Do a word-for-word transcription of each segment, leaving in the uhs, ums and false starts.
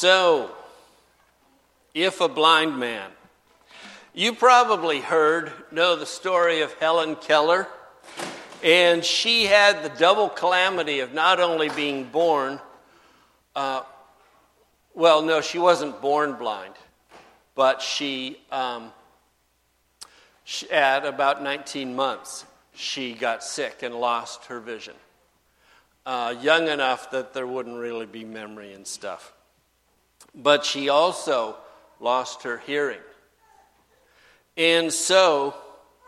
So, if a blind man, you probably heard, know the story of Helen Keller, and she had the double calamity of not only being born, uh, well, no, she wasn't born blind, but she, um, she, at about nineteen months, she got sick and lost her vision. Uh, young enough that there wouldn't really be memory and stuff. But she also lost her hearing. And so,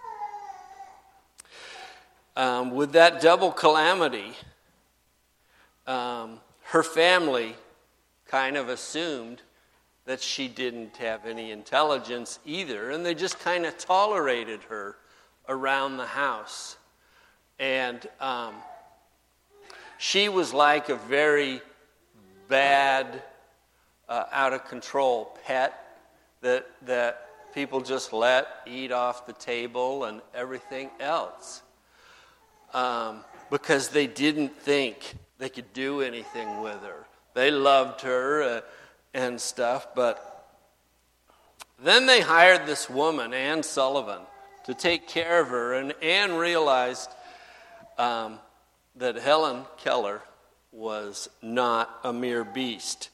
um, with that double calamity, um, her family kind of assumed that she didn't have any intelligence either, and they just kind of tolerated her around the house. And um, she was like a very bad, uh, out-of-control pet that that people just let eat off the table and everything else, um, because they didn't think they could do anything with her. They loved her uh, and stuff, but then they hired this woman, Anne Sullivan, to take care of her, and Anne realized um, that Helen Keller was not a mere beast,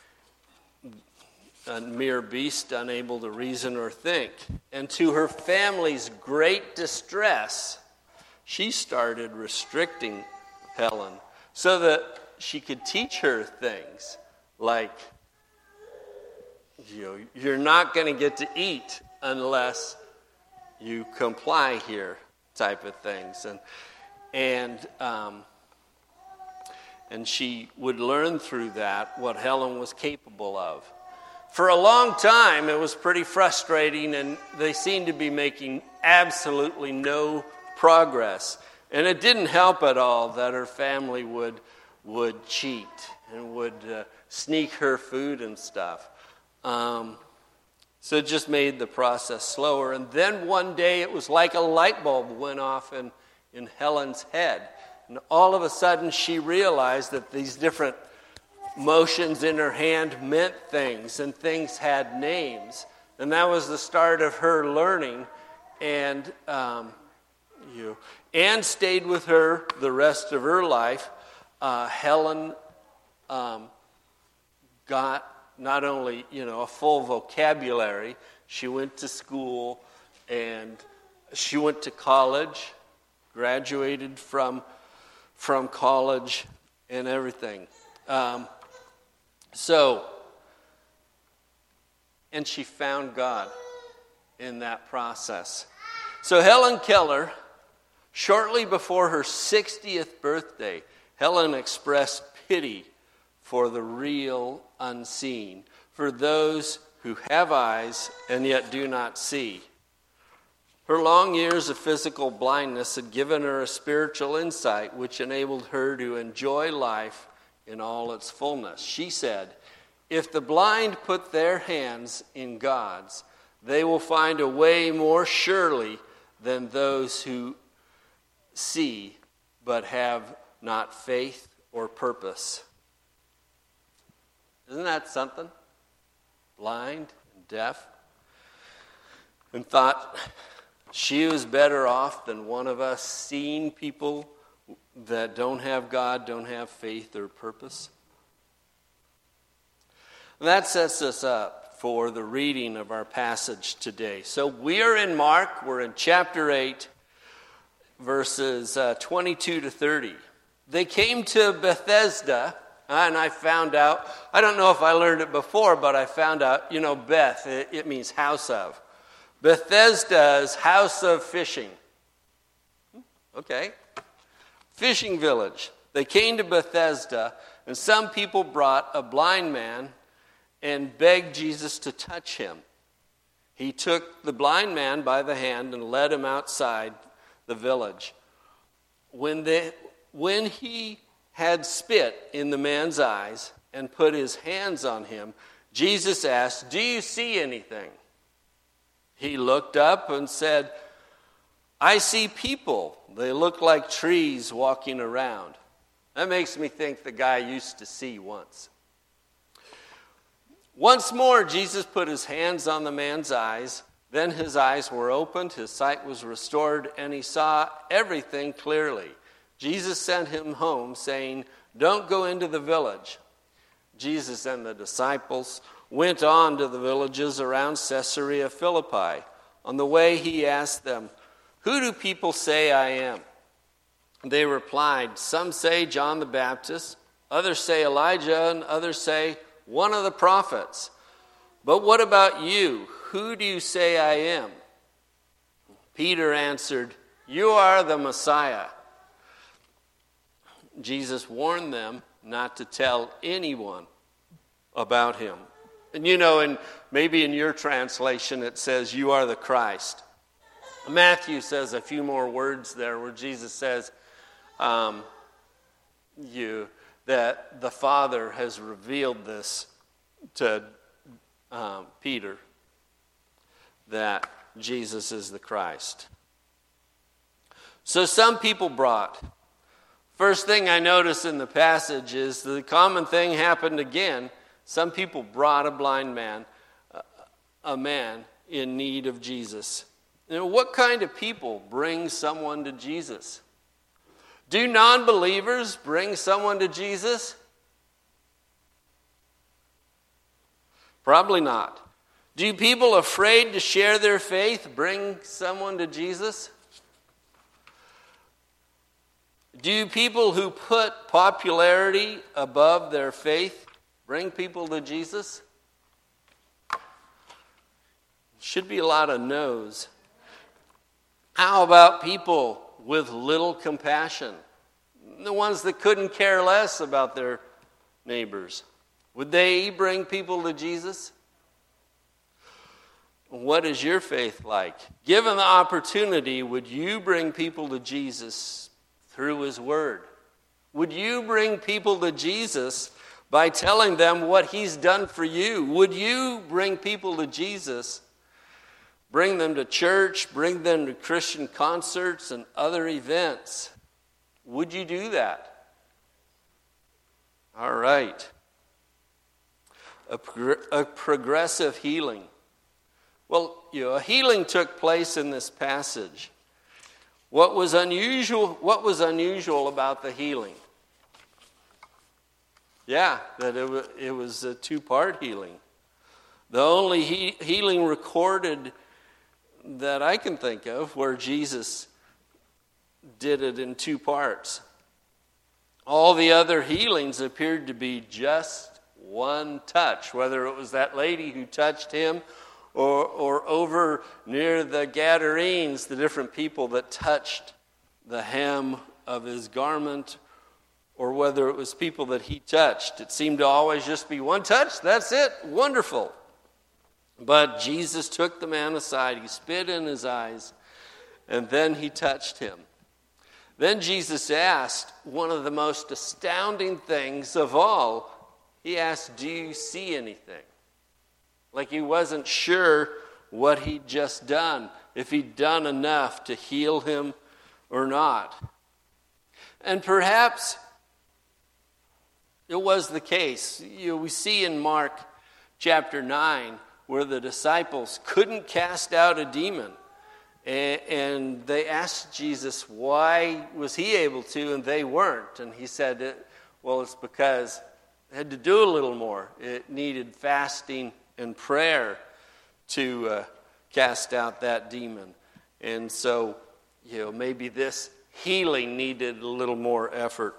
a mere beast unable to reason or think. And to her family's great distress, she started restricting Helen so that she could teach her things like, you know, you're not going to get to eat unless you comply here, type of things. And and um, and she would learn through that what Helen was capable of. For a long time, it was pretty frustrating, and they seemed to be making absolutely no progress. And it didn't help at all that her family would would cheat and would uh, sneak her food and stuff. Um, so it just made the process slower. And then one day, it was like a light bulb went off in, in Helen's head. And all of a sudden, she realized that these different motions in her hand meant things, and things had names. And that was the start of her learning. And um, you, Anne stayed with her the rest of her life. Uh, Helen um, got not only, you know, a full vocabulary, she went to school, and she went to college, graduated from from college and everything. Um, so, and she found God in that process. So Helen Keller, shortly before her sixtieth birthday, Helen expressed pity for the real unseen, for those who have eyes and yet do not see. Her long years of physical blindness had given her a spiritual insight which enabled her to enjoy life in all its fullness. She said, "If the blind put their hands in God's, they will find a way more surely than those who see but have not faith or purpose." Isn't that something? Blind and deaf. And thought she was better off than one of us seeing people that don't have God, don't have faith or purpose. And that sets us up for the reading of our passage today. So we are in Mark. We're in chapter eight, verses uh, twenty-two to thirty. They came to Bethesda, and I found out, I don't know if I learned it before, but I found out, you know, Beth, it, it means house of. Bethesda's house of fishing. Okay. Fishing village. They came to Bethesda, and some people brought a blind man and begged Jesus to touch him. He took the blind man by the hand and led him outside the village. When they, when he had spit in the man's eyes and put his hands on him, Jesus asked, "Do you see anything?" He looked up and said, "I see people. They look like trees walking around." That makes me think the guy used to see once. Once more, Jesus put his hands on the man's eyes. Then his eyes were opened, his sight was restored, and he saw everything clearly. Jesus sent him home, saying, "Don't go into the village." Jesus and the disciples went on to the villages around Caesarea Philippi. On the way, he asked them, "Who do people say I am?" They replied, "Some say John the Baptist, others say Elijah, and others say one of the prophets. But what about you? Who do you say I am?" Peter answered, "You are the Messiah." Jesus warned them not to tell anyone about him. And you know, and maybe in your translation it says, "You are the Christ." Matthew says a few more words there where Jesus says um, you that the Father has revealed this to um, Peter, that Jesus is the Christ. So some people brought. First thing I notice in the passage is the common thing happened again. Some people brought a blind man, a man in need of Jesus. You know, what kind of people bring someone to Jesus? Do non-believers bring someone to Jesus? Probably not. Do people afraid to share their faith bring someone to Jesus? Do people who put popularity above their faith bring people to Jesus? Should be a lot of no's. How about people with little compassion? The ones that couldn't care less about their neighbors. Would they bring people to Jesus? What is your faith like? Given the opportunity, would you bring people to Jesus through his word? Would you bring people to Jesus by telling them what he's done for you? Would you bring people to Jesus, bring them to church, bring them to Christian concerts and other events? Would you do that? All right. A, pro- a progressive healing. Well, you know, a healing took place in this passage. What was unusual? What was unusual about the healing? Yeah, that it was, it was a two-part healing. The only he, healing recorded that I can think of where Jesus did it in two parts. All the other healings appeared to be just one touch, whether it was that lady who touched him or, or over near the Gadarenes, the different people that touched the hem of his garment, or whether it was people that he touched. It seemed to always just be one touch, that's it, wonderful. But Jesus took the man aside, he spit in his eyes, and then he touched him. Then Jesus asked one of the most astounding things of all. He asked, "Do you see anything?" Like he wasn't sure what he'd just done, if he'd done enough to heal him or not. And perhaps it was the case. You know, we see in Mark chapter nine where the disciples couldn't cast out a demon. And they asked Jesus, why was he able to and they weren't? And he said, well, it's because it had to do a little more. It needed fasting and prayer to uh, cast out that demon. And so, you know, maybe this healing needed a little more effort.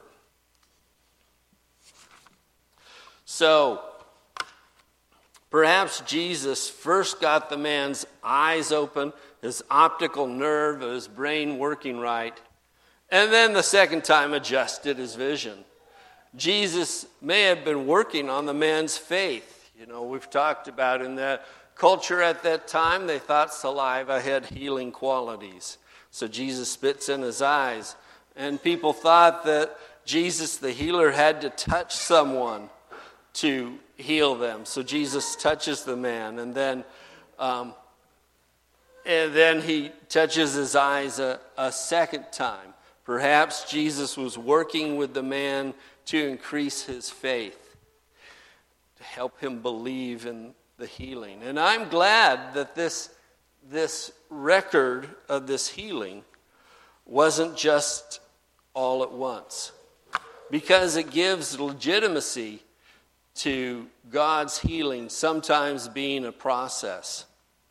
So, perhaps Jesus first got the man's eyes open, his optical nerve of his brain working right, and then the second time adjusted his vision. Jesus may have been working on the man's faith. You know, we've talked about in that culture at that time, they thought saliva had healing qualities. So Jesus spits in his eyes, and people thought that Jesus, the healer, had to touch someone to heal them. So Jesus touches the man, and then um, and then he touches his eyes a, a second time. Perhaps Jesus was working with the man to increase his faith, help him believe in the healing. And I'm glad that this, this record of this healing wasn't just all at once, because it gives legitimacy to God's healing sometimes being a process.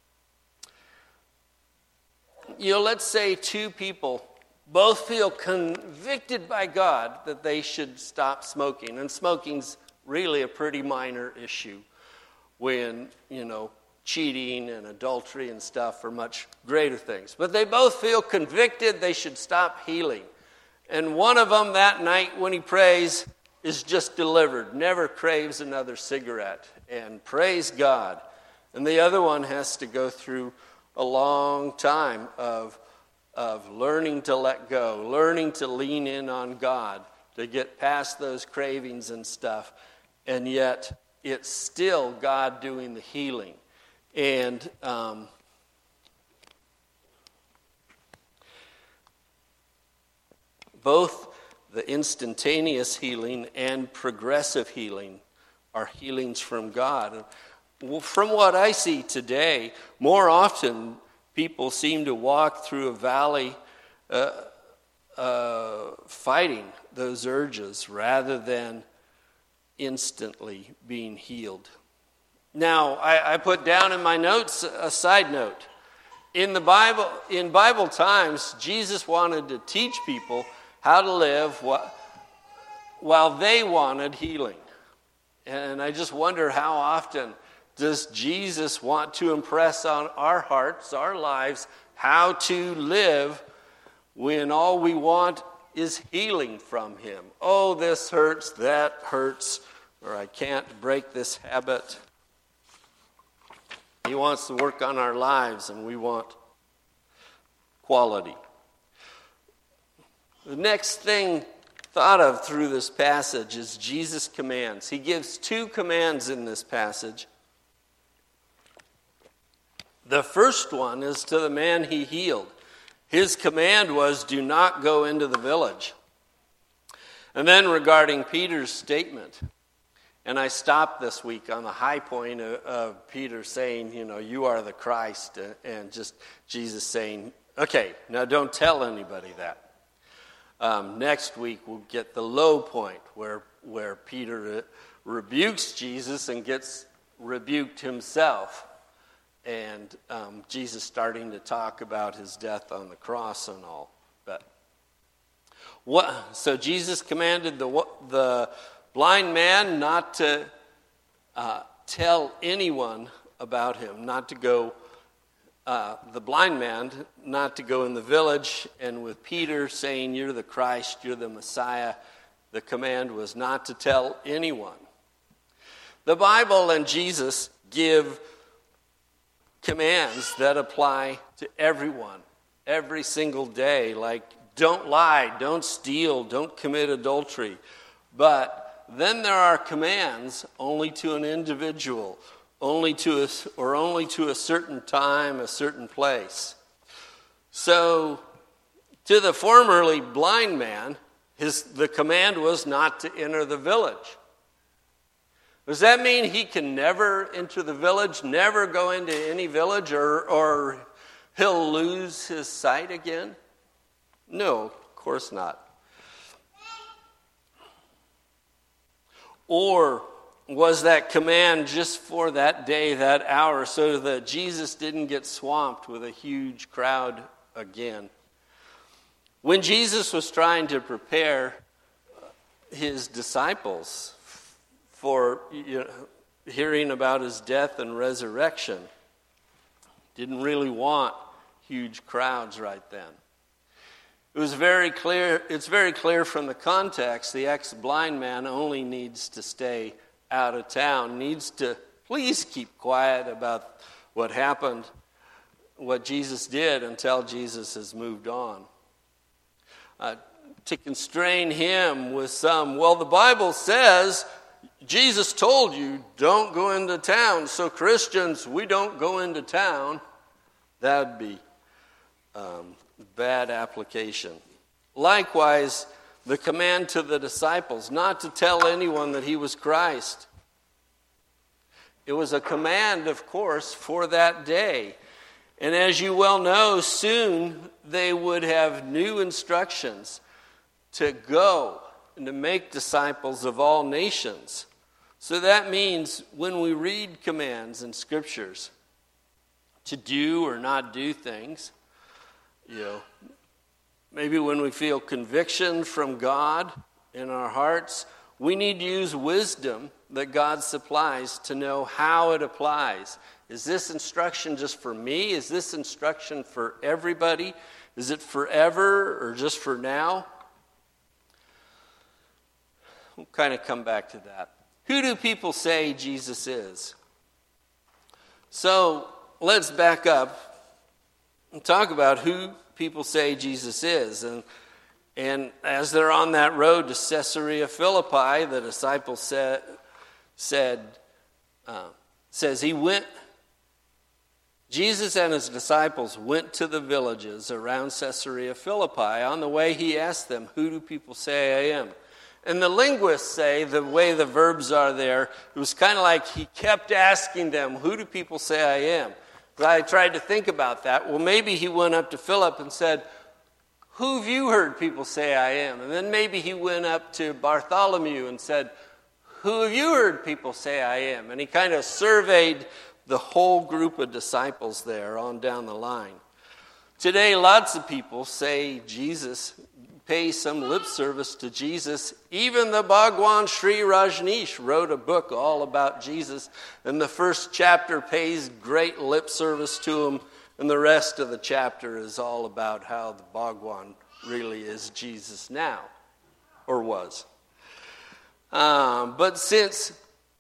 You know, let's say two people both feel convicted by God that they should stop smoking. And smoking's really a pretty minor issue when, you know, cheating and adultery and stuff are much greater things. But they both feel convicted they should stop healing. And one of them that night when he prays is just delivered, never craves another cigarette, and praise God. And the other one has to go through a long time of, of learning to let go, learning to lean in on God, to get past those cravings and stuff. And yet, it's still God doing the healing. And um, both the instantaneous healing and progressive healing are healings from God. From what I see today, more often people seem to walk through a valley uh, uh, fighting those urges rather than instantly being healed. Now, I, I put down in my notes a side note. In the Bible, in Bible times, Jesus wanted to teach people how to live while they wanted healing. And I just wonder, how often does Jesus want to impress on our hearts, our lives, how to live when all we want is healing from him? Oh, this hurts, that hurts, or I can't break this habit. He wants to work on our lives, and we want quality. The next thing thought of through this passage is Jesus' commands. He gives two commands in this passage. The first one is to the man he healed. His command was, do not go into the village. And then regarding Peter's statement, and I stopped this week on the high point of, of Peter saying, you know, you are the Christ, and just Jesus saying, okay, now don't tell anybody that. Um, next week we'll get the low point where where Peter rebukes Jesus and gets rebuked himself, and um, Jesus starting to talk about his death on the cross and all. But what? So Jesus commanded the the blind man not to uh, tell anyone about him, not to go. Uh, the blind man not to go in the village, and with Peter saying, you're the Christ, you're the Messiah, the command was not to tell anyone. The Bible and Jesus give commands that apply to everyone, every single day, like don't lie, don't steal, don't commit adultery. But then there are commands only to an individual, only to a, or only to a certain time, a certain place. So, to the formerly blind man, his the command was not to enter the village. Does that mean he can never enter the village, never go into any village, or, or he'll lose his sight again? No, of course not. Or was that command just for that day, that hour, so that Jesus didn't get swamped with a huge crowd again? When Jesus was trying to prepare his disciples for you know, hearing about his death and resurrection, didn't really want huge crowds right then. It was very clear, it's very clear from the context, the ex-blind man only needs to stay out of town, needs to please keep quiet about what happened, what Jesus did, until Jesus has moved on. Uh, to constrain him with some, well, the Bible says Jesus told you don't go into town, so Christians, we don't go into town. That'd be um, bad application. Likewise, the command to the disciples not to tell anyone that he was Christ. It was a command, of course, for that day. And as you well know, soon they would have new instructions to go and to make disciples of all nations. So that means when we read commands in scriptures to do or not do things, you know, maybe when we feel conviction from God in our hearts, we need to use wisdom that God supplies to know how it applies. Is this instruction just for me? Is this instruction for everybody? Is it forever or just for now? We'll kind of come back to that. Who do people say Jesus is? So let's back up and talk about who people say Jesus is. And, and as they're on that road to Caesarea Philippi, the disciples said, said uh, says he went, Jesus and his disciples went to the villages around Caesarea Philippi. On the way, he asked them, who do people say I am? And the linguists say, the way the verbs are there, it was kind of like he kept asking them, who do people say I am? But I tried to think about that. Well, maybe he went up to Philip and said, who have you heard people say I am? And then maybe he went up to Bartholomew and said, who have you heard people say I am? And he kind of surveyed the whole group of disciples there on down the line. Today, lots of people say Jesus, pay some lip service to Jesus. Even the Bhagwan Sri Rajneesh wrote a book all about Jesus, and the first chapter pays great lip service to him, and the rest of the chapter is all about how the Bhagwan really is Jesus now, or was. Um, but since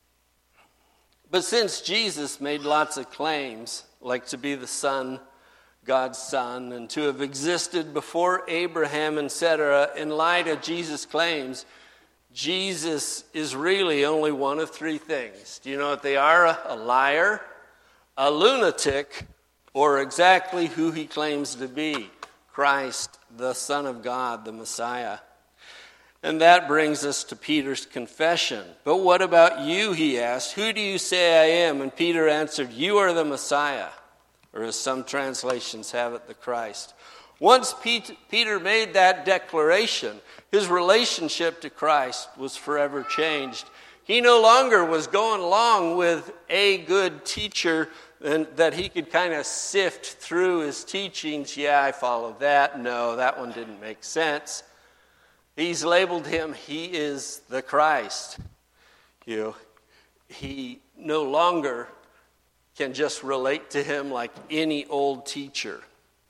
but since Jesus made lots of claims, like to be the Son, God's Son, and to have existed before Abraham, et cetera, in light of Jesus' claims, Jesus is really only one of three things. Do you know what they are? A liar, a lunatic, or exactly who he claims to be, Christ, the Son of God, the Messiah. And that brings us to Peter's confession. But what about you, he asked. Who do you say I am? And Peter answered, you are the Messiah. Or as some translations have it, the Christ. Once Peter made that declaration, his relationship to Christ was forever changed. He no longer was going along with a good teacher and that he could kind of sift through his teachings. Yeah, I follow that. No, that one didn't make sense. He's labeled him, he is the Christ. You know, he no longer can just relate to him like any old teacher,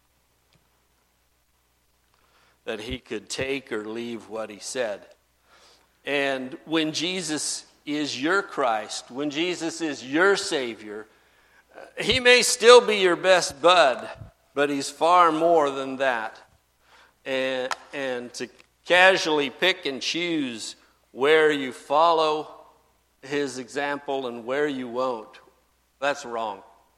that he could take or leave what he said. And when Jesus is your Christ, when Jesus is your Savior, he may still be your best bud, but he's far more than that. And, and to casually pick and choose where you follow his example and where you won't, that's wrong.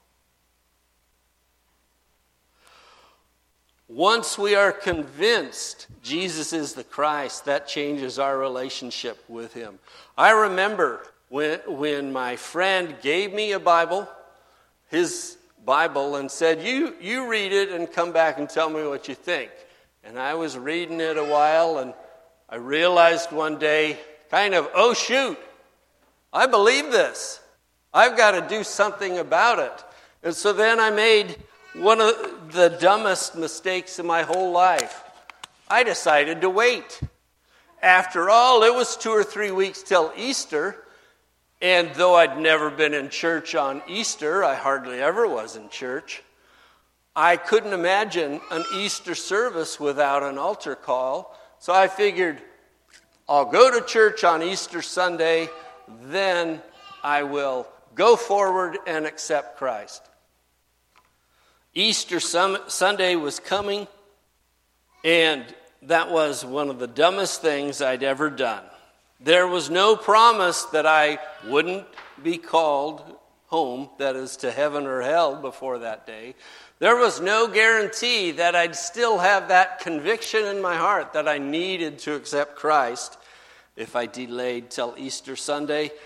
Once we are convinced Jesus is the Christ, that changes our relationship with him. I remember when, when my friend gave me a Bible, his Bible, and said, you, you read it and come back and tell me what you think. And I was reading it a while, and I realized one day, kind of, oh shoot, I believe this. I've got to do something about it. And so then I made one of the dumbest mistakes in my whole life. I decided to wait. After all, it was two or three weeks till Easter, and though I'd never been in church on Easter, I hardly ever was in church, I couldn't imagine an Easter service without an altar call. So I figured, I'll go to church on Easter Sunday, then I will go forward and accept Christ. Easter Sunday was coming, and that was one of the dumbest things I'd ever done. There was no promise that I wouldn't be called home, that is to heaven or hell, before that day. There was no guarantee that I'd still have that conviction in my heart that I needed to accept Christ if I delayed till Easter Sunday.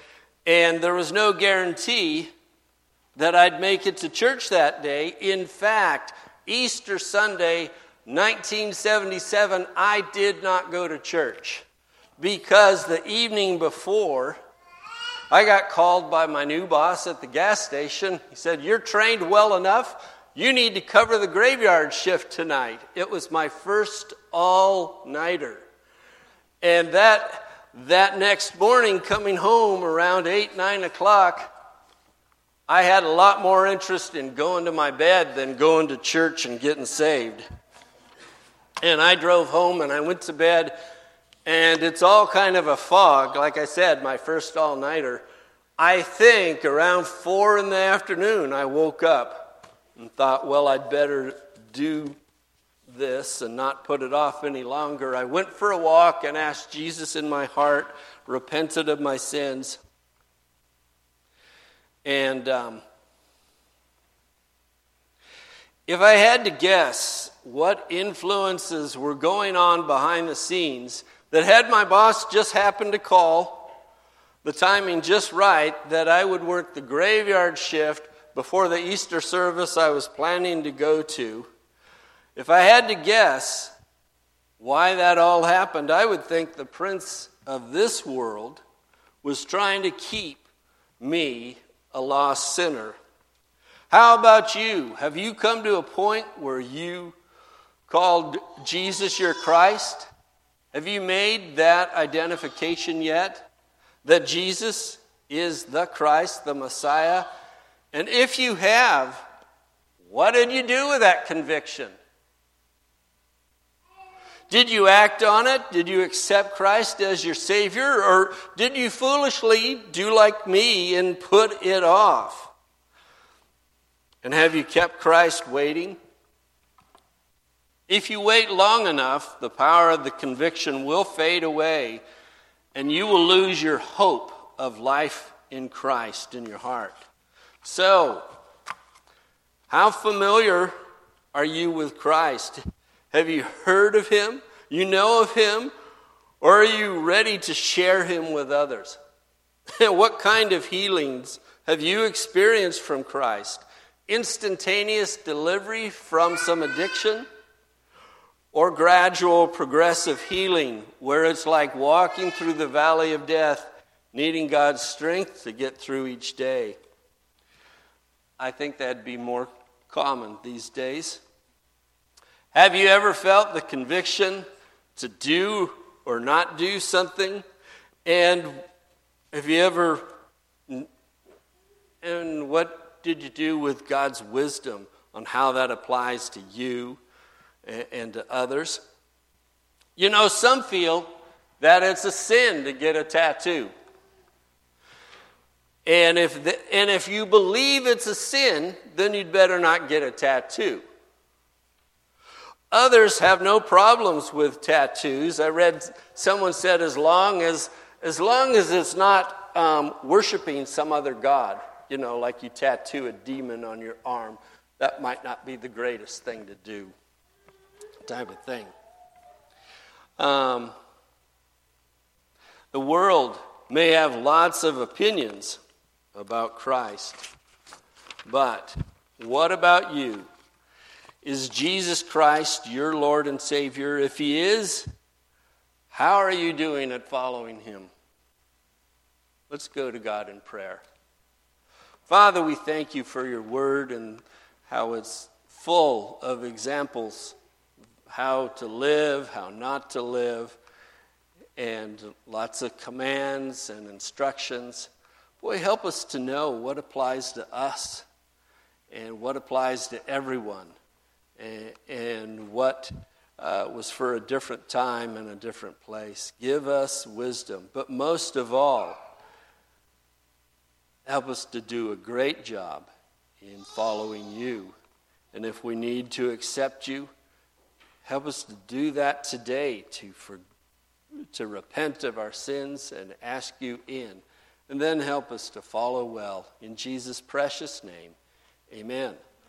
And there was no guarantee that I'd make it to church that day. In fact, Easter Sunday, nineteen seventy-seven, I did not go to church because the evening before, I got called by my new boss at the gas station. He said, "You're trained well enough. You need to cover the graveyard shift tonight." It was my first all-nighter. And that that next morning, coming home around eight, nine o'clock, I had a lot more interest in going to my bed than going to church and getting saved. And I drove home and I went to bed, and it's all kind of a fog. Like I said, my first all-nighter. I think around four in the afternoon, I woke up and thought, well, I'd better do this and not put it off any longer. I went for a walk and asked Jesus in my heart, repented of my sins. And um, if I had to guess what influences were going on behind the scenes that had my boss just happened to call the timing just right, that I would work the graveyard shift before the Easter service I was planning to go to, if I had to guess why that all happened, I would think the prince of this world was trying to keep me a lost sinner. How about you? Have you come to a point where you called Jesus your Christ? Have you made that identification yet? That Jesus is the Christ, the Messiah? And if you have, what did you do with that conviction? Did you act on it? Did you accept Christ as your Savior? Or did you foolishly do like me and put it off? And have you kept Christ waiting? If you wait long enough, the power of the conviction will fade away, and you will lose your hope of life in Christ in your heart. So, how familiar are you with Christ? Have you heard of him? You know of him? Or are you ready to share him with others? What kind of healings have you experienced from Christ? Instantaneous delivery from some addiction? Or gradual, progressive healing, where it's like walking through the valley of death, needing God's strength to get through each day? I think that'd be more common these days. Have you ever felt the conviction to do or not do something? And have you ever, and what did you do with God's wisdom on how that applies to you and to others? You know, some feel that it's a sin to get a tattoo. And if the, and if you believe it's a sin, then you'd better not get a tattoo. Others have no problems with tattoos. I read someone said as long as as long as it's not um, worshiping some other god, you know, like you tattoo a demon on your arm, that might not be the greatest thing to do, type of thing. Um, the world may have lots of opinions about Christ, but what about you? Is Jesus Christ your Lord and Savior? If he is, how are you doing at following him? Let's go to God in prayer. Father, we thank you for your word and how it's full of examples, how to live, how not to live, and lots of commands and instructions. Boy, help us to know what applies to us and what applies to everyone. And what uh, was for a different time and a different place. Give us wisdom. But most of all, help us to do a great job in following you. And if we need to accept you, help us to do that today, to, for, to repent of our sins and ask you in. And then help us to follow well. In Jesus' precious name, amen.